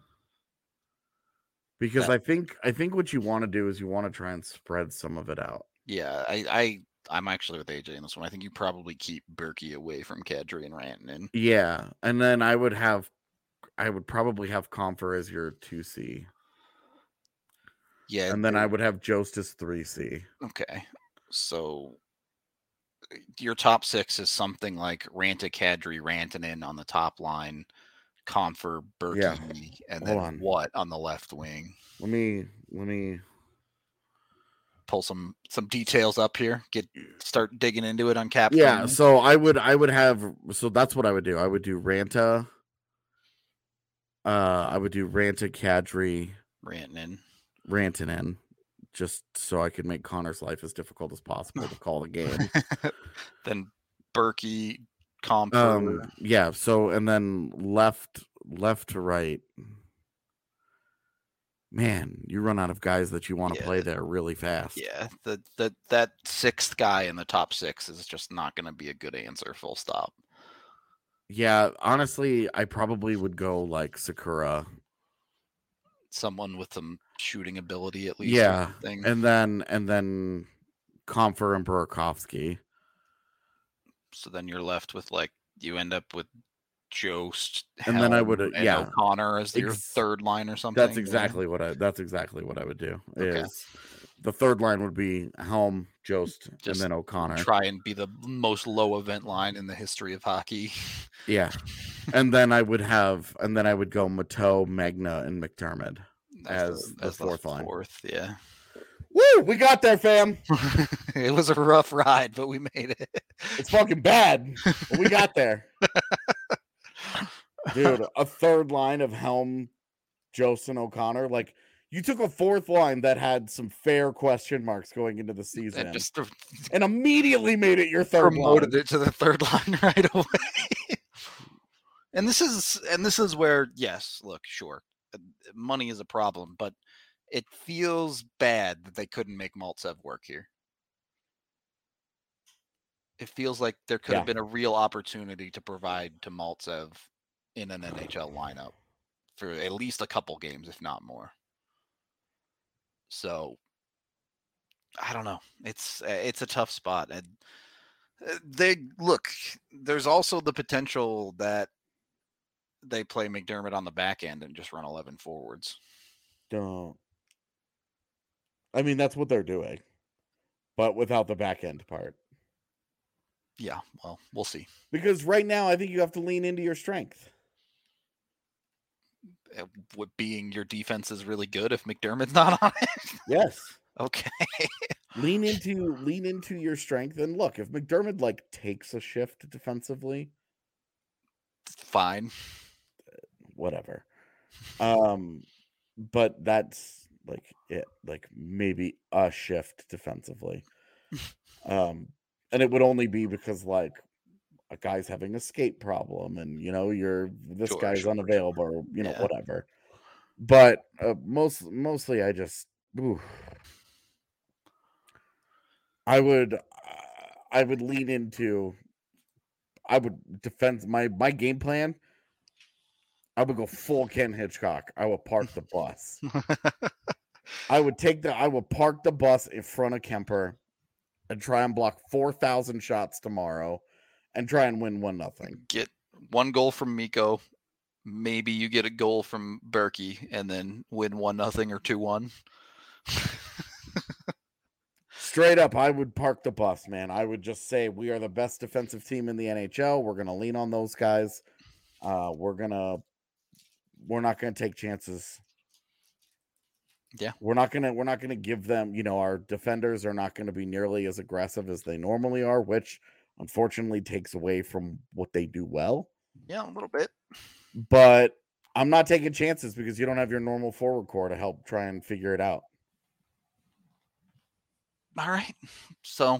Because I think what you want to do is you want to try and spread some of it out. Yeah, I'm actually with AJ in this one. I think you probably keep Berkey away from Kadri and Rantanen. Yeah, and then I would probably have Compher as your 2C. Yeah, and then I would have Jost as 3C. Okay, so your top 6 is something like Ranta, Kadri, Rantanen on the top line, Compher, Berkey, and then what on the left wing? Let me pull some details up here. Start digging into it on Cap. Yeah, so I would have. So that's what I would do. I would do Ranta. I would do Ranta, Kadri, Rantanen, just so I could make Connor's life as difficult as possible to call the game. Then Berkey, Compher. Yeah. So and then left to right. Man, you run out of guys that you want to play there really fast. Yeah, that 6th guy in the top 6 is just not going to be a good answer. Full stop. Yeah, honestly, I probably would go like Sakura. Someone with some shooting ability at least. Yeah, and then Comfer and Burakovsky. So then you're left with you end up with Jost, and then I would O'Connor as your third line or something. That's exactly what I would do. Okay. Is the third line would be Helm, Jost, and then O'Connor. Try and be the most low event line in the history of hockey. Yeah. and then I would go Mateau, Magna, and McDermott as the fourth line. Yeah. Woo! We got there, fam. It was a rough ride, but we made it. It's fucking bad, but we got there. Dude, a third line of Helm, Jost, and O'Connor. Like, you took a fourth line that had some fair question marks going into the season and immediately made it your third promoted line. It to the third line right away. And this is where, yes, look, sure, money is a problem, but it feels bad that they couldn't make Maltsev work here. It feels like there could have been a real opportunity to provide to Maltsev in an NHL lineup for at least a couple games, if not more. So I don't know. It's a tough spot. And there's also the potential that they play McDermott on the back end and just run 11 forwards. Don't. I mean, that's what they're doing, but without the back end part. Yeah, well, we'll see. Because right now, I think you have to lean into your strength. What being your defense is really good if McDermott's not on it? Yes. Okay. lean into your strength. And look, if McDermott takes a shift defensively, fine. Whatever. But that's maybe a shift defensively. And it would only be because a guy's having a skate problem and this guy's unavailable or whatever. But mostly I just I would lean into defend my game plan. I would go full Ken Hitchcock. I will park the bus. I will park the bus in front of Kemper and try and block 4,000 shots tomorrow and try and win 1-0. Get one goal from Mikko. Maybe you get a goal from Berkey and then win 1-0 or 2-1. Straight up, I would park the bus, man. I would just say we are the best defensive team in the NHL. We're going to lean on those guys. We're not going to take chances. Yeah. We're not going to give them, our defenders are not going to be nearly as aggressive as they normally are, which unfortunately takes away from what they do well. Yeah, a little bit. But I'm not taking chances because you don't have your normal forward core to help try and figure it out. All right. So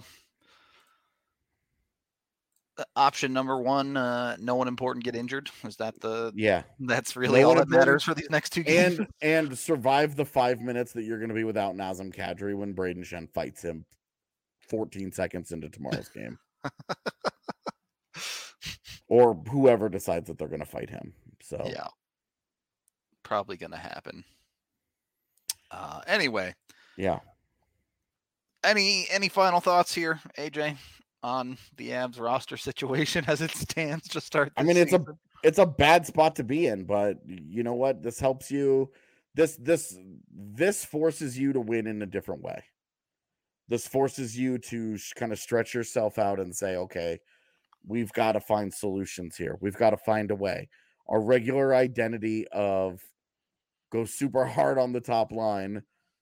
option number one, no one important get injured. Is that that's really all that matters for these next two games? And survive the 5 minutes that you're going to be without Nazem Kadri when Braden Shen fights him 14 seconds into tomorrow's game. Or whoever decides that they're going to fight him. So yeah, probably going to happen. Anyway. Yeah. Any final thoughts here, AJ, on the Avs roster situation as it stands to start this season? It's a bad spot to be in, but you know what? This helps you. This forces you to win in a different way. This forces you to kind of stretch yourself out and say, okay, we've got to find solutions here. We've got to find a way. Our regular identity of go super hard on the top line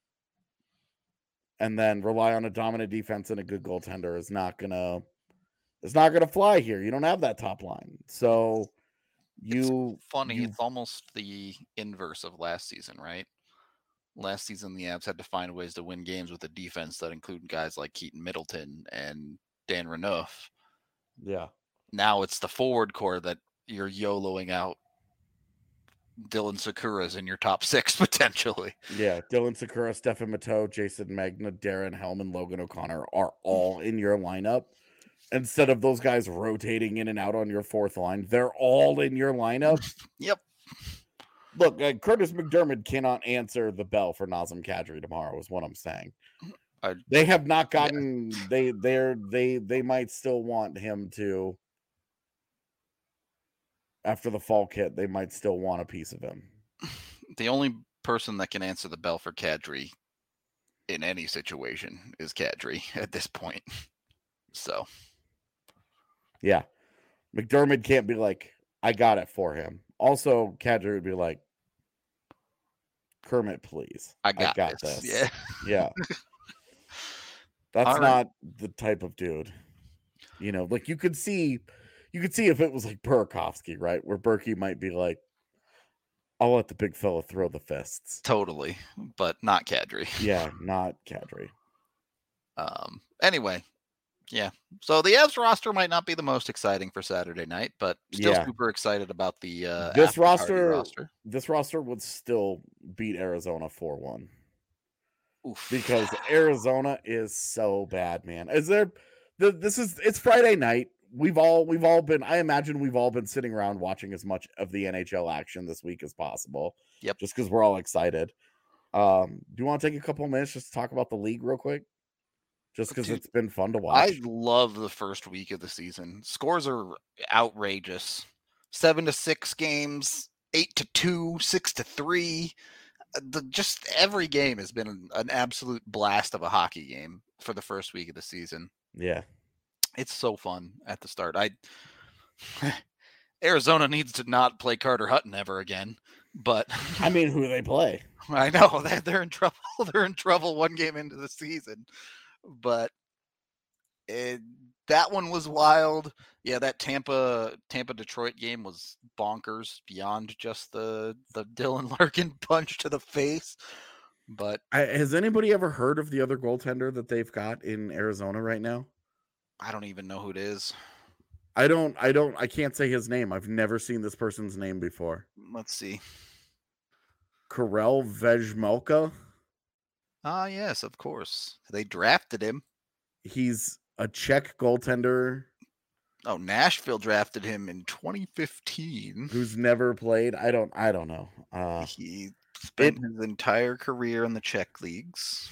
and then rely on a dominant defense and a good goaltender is not gonna fly here. You don't have that top line. So it's funny. It's almost the inverse of last season, right? Last season, the Avs had to find ways to win games with a defense that included guys like Keaton Middleton and Dan Renouf. Yeah. Now it's the forward core that you're YOLOing out Dylan Sakura's in your top six potentially. Yeah, Dylan Sakura, Stefan Mateau, Jason Magna, Darren Helm, and Logan O'Connor are all in your lineup. Instead of those guys rotating in and out on your fourth line, they're all in your lineup. Yep. Look, Curtis McDermott cannot answer the bell for Nazem Kadri tomorrow, is what I'm saying. They have not gotten. Yeah. They might still want him to. After the fall kit, they might still want a piece of him. The only person that can answer the bell for Kadri in any situation is Kadri at this point. So, yeah, McDermott can't be like, I got it for him. Also, Kadri would be like, Kermit, please. I got this. Yeah. Yeah. That's not the type of dude. You know, like you could see if it was like Burakovsky, right? Where Berkey might be like, I'll let the big fella throw the fists. Totally, but not Kadri. Yeah, not Kadri. Anyway, yeah. So the Avs roster might not be the most exciting for Saturday night, but still super excited about the this roster. This roster would still beat Arizona 4-1. Because Arizona is so bad, man. It's Friday night. We've all been, I imagine we've all been sitting around watching as much of the NHL action this week as possible. Yep. Just because we're all excited. Do you want to take a couple of minutes just to talk about the league real quick? Just because it's been fun to watch. I love the first week of the season. Scores are outrageous. 7-6 games, 8-2, 6-3. Just every game has been an absolute blast of a hockey game for the first week of the season. Yeah. It's so fun at the start. Arizona needs to not play Carter Hutton ever again, but I mean, who do they play? I know they're in trouble. They're in trouble one game into the season, but that one was wild. Yeah, that Tampa Detroit game was bonkers beyond just the Dylan Larkin punch to the face. But has anybody ever heard of the other goaltender that they've got in Arizona right now? I don't even know who it is. I can't say his name. I've never seen this person's name before. Let's see. Karel Vejmelka. Ah, yes, of course. They drafted him. He's a Czech goaltender. Oh, Nashville drafted him in 2015. Who's never played? I don't know. He spent his entire career in the Czech leagues.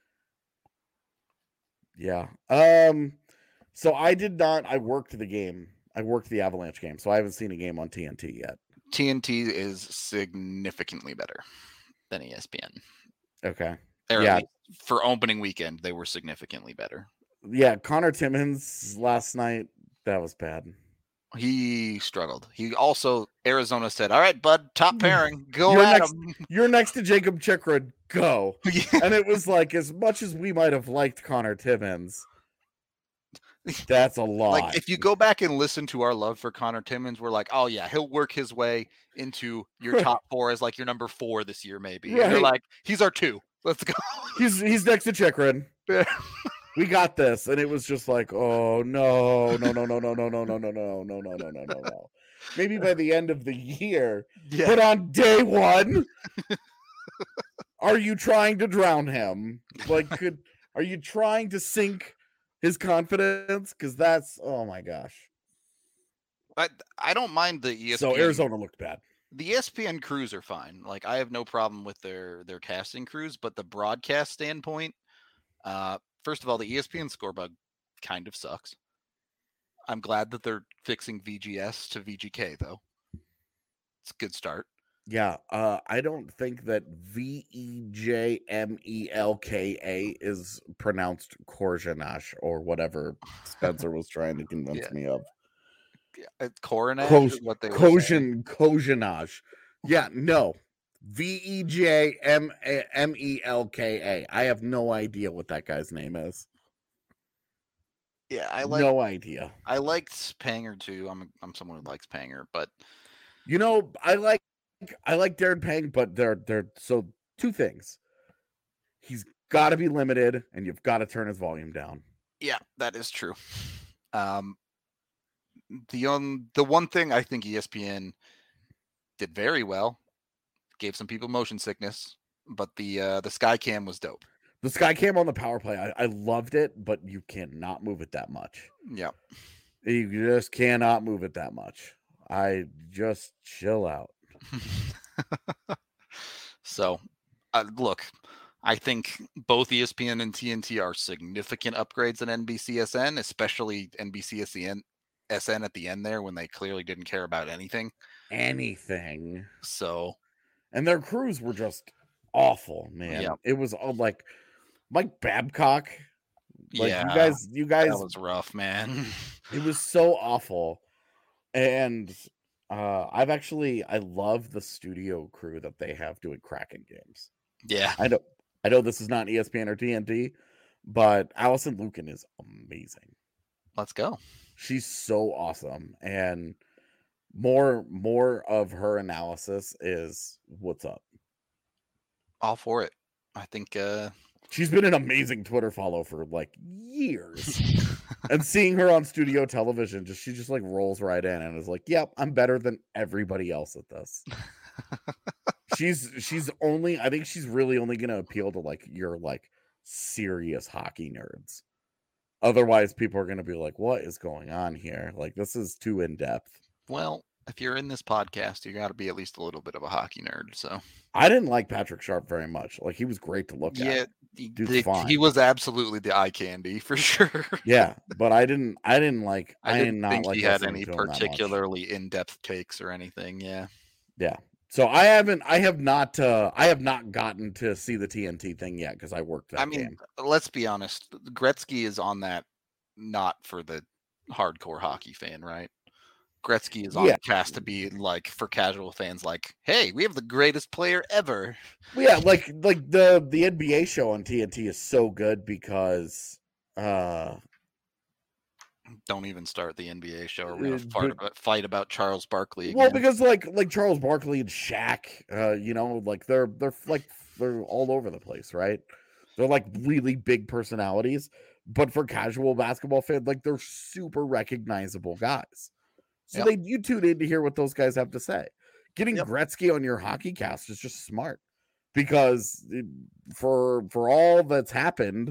Yeah. So I worked the game. I worked the Avalanche game, so I haven't seen a game on TNT yet. TNT is significantly better than ESPN. Okay. Yeah. For opening weekend, they were significantly better. Yeah, Connor Timmins last night, that was bad. He struggled. He also, Arizona said, all right, bud, top pairing, go at him. You're next to Jacob Chikrin, go. Yeah. And it was like, as much as we might have liked Connor Timmins, that's a lot. Like, if you go back and listen to our love for Connor Timmins, we're like, oh yeah, he'll work his way into your top 4 as like your number 4 this year, maybe. Right. And you're like, he's our 2. Let's go. He's next to Chikrin. We got this. And it was just like, oh no. Maybe by the end of the year. Yeah. But on day 1, are you trying to drown him? Like, are you trying to sink his confidence? Because that's, oh my gosh. I don't mind the ESPN. So Arizona looked bad. The ESPN crews are fine. Like, I have no problem with their casting crews, but the broadcast standpoint, first of all, the ESPN score bug kind of sucks. I'm glad that they're fixing VGS to VGK, though. It's a good start. Yeah, I don't think that VEJMELKA is pronounced Korjanash or whatever Spencer was trying to convince me of. Yeah, Korjanash is what they were saying. Korjanash. Yeah, no. VEJMELKA. I have no idea what that guy's name is. Yeah, no idea. I liked Panger too. I'm someone who likes Panger, but you know, I like Darren Pang, but they're so two things. He's got to be limited, and you've got to turn his volume down. Yeah, that is true. The one thing I think ESPN did very well, gave some people motion sickness, but the Skycam was dope. The sky cam on the power play, I loved it, but you cannot move it that much. Yeah. You just cannot move it that much. I just chill out. So, look, I think both ESPN and TNT are significant upgrades in NBCSN, especially NBCSN at the end there when they clearly didn't care about anything. So, and their crews were just awful, man. Yep. It was all like Mike Babcock. Like, yeah, you guys, that was rough, man. It was so awful. And I love the studio crew that they have doing Kraken games. Yeah. I know this is not ESPN or TNT, but Allison Lucan is amazing. Let's go. She's so awesome. And more of her analysis is what's up. All for it. I think she's been an amazing Twitter follow for like years. And seeing her on studio television, she just like rolls right in and is like, yep, I'm better than everybody else at this. I think she's really only going to appeal to like your like serious hockey nerds. Otherwise, people are going to be like, what is going on here? Like, this is too in depth. Well, if you're in this podcast, you got to be at least a little bit of a hockey nerd. So I didn't like Patrick Sharp very much. Like, he was great to look at. Yeah, he was absolutely the eye candy for sure. Yeah, but I didn't think he had any particularly in-depth takes or anything. Yeah. So I have not gotten to see the TNT thing yet because I worked that game. Let's be honest. Gretzky is on that not for the hardcore hockey fan, right? Gretzky is on the cast to be like for casual fans, like, hey, we have the greatest player ever. Yeah, like the NBA show on TNT is so good because don't even start the NBA show. We're gonna fight about Charles Barkley again. Well, because like Charles Barkley and Shaq, like they're all over the place, right? They're like really big personalities, but for casual basketball fans, like they're super recognizable guys. So you tune in to hear what those guys have to say. Getting Gretzky on your hockey cast is just smart because for all that's happened,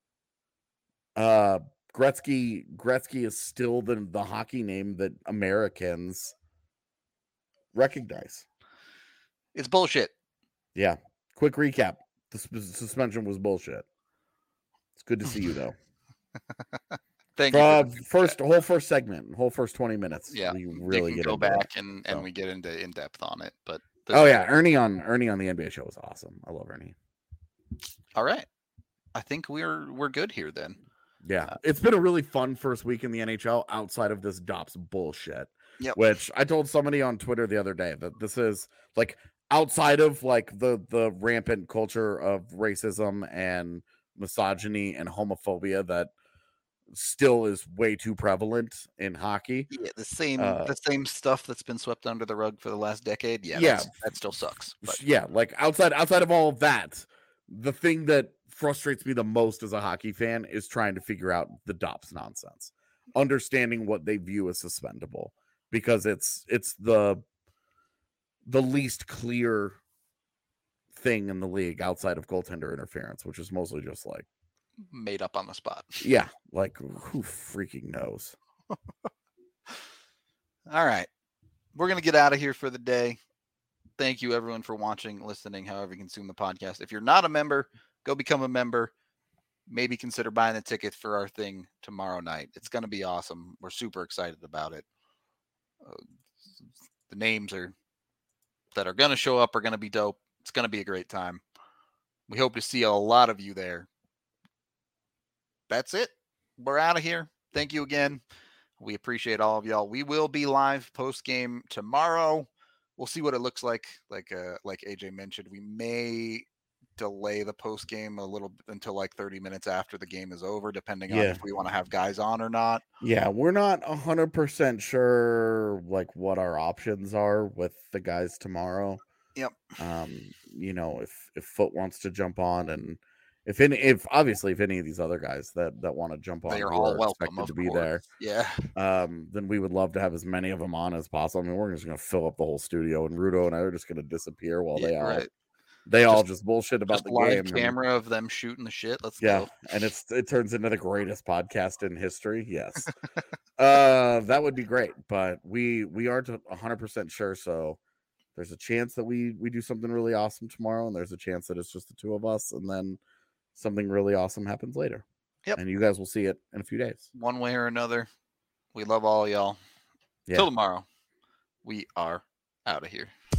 Gretzky is still the hockey name that Americans recognize. It's bullshit. Yeah. Quick recap. The suspension was bullshit. It's good to see you though. Thank you. Whole first 20 minutes. Yeah, we really go back and we get into in depth on it. But Ernie on the NBA show was awesome. I love Ernie. All right, I think we're good here then. Yeah, it's been a really fun first week in the NHL outside of this Dops bullshit. Yep. Which I told somebody on Twitter the other day that this is like outside of like the rampant culture of racism and misogyny and homophobia that still is way too prevalent in hockey. Yeah, the same stuff that's been swept under the rug for the last decade. Yeah, that still sucks. But. Yeah, like outside of all of that, the thing that frustrates me the most as a hockey fan is trying to figure out the Dops nonsense, understanding what they view as suspendable, because it's the least clear thing in the league outside of goaltender interference, which is mostly just like made up on the spot. Yeah, like who freaking knows? All right, we're gonna get out of here for the day. Thank you everyone for watching, listening, however you consume the podcast. If you're not a member, go become a member. Maybe consider buying a ticket for our thing tomorrow night. It's gonna be awesome. We're super excited about it. The names that are gonna show up are gonna be dope. It's gonna be a great time. We hope to see a lot of you there. That's it. We're out of here. Thank you again. We appreciate all of y'all. We will be live post game tomorrow. We'll see what it looks like. Like AJ mentioned, we may delay the post game a little bit until like 30 minutes after the game is over, depending on if we want to have guys on or not. Yeah, we're not 100% sure like what our options are with the guys tomorrow. Yep. If Foot wants to jump on, and if any of these other guys that want to jump on, they are all welcome to be there. Yeah. Then we would love to have as many of them on as possible. I mean, we're just going to fill up the whole studio, and Rudo and I are just going to disappear while they are. Right. They all just bullshit about the live game. Camera of them shooting the shit. Let's go. And it turns into the greatest podcast in history. Yes. That would be great, but we aren't 100% sure. So there's a chance that we do something really awesome tomorrow, and there's a chance that it's just the two of us, and then something really awesome happens later. Yep. And you guys will see it in a few days. One way or another. We love all y'all. Till tomorrow. We are out of here.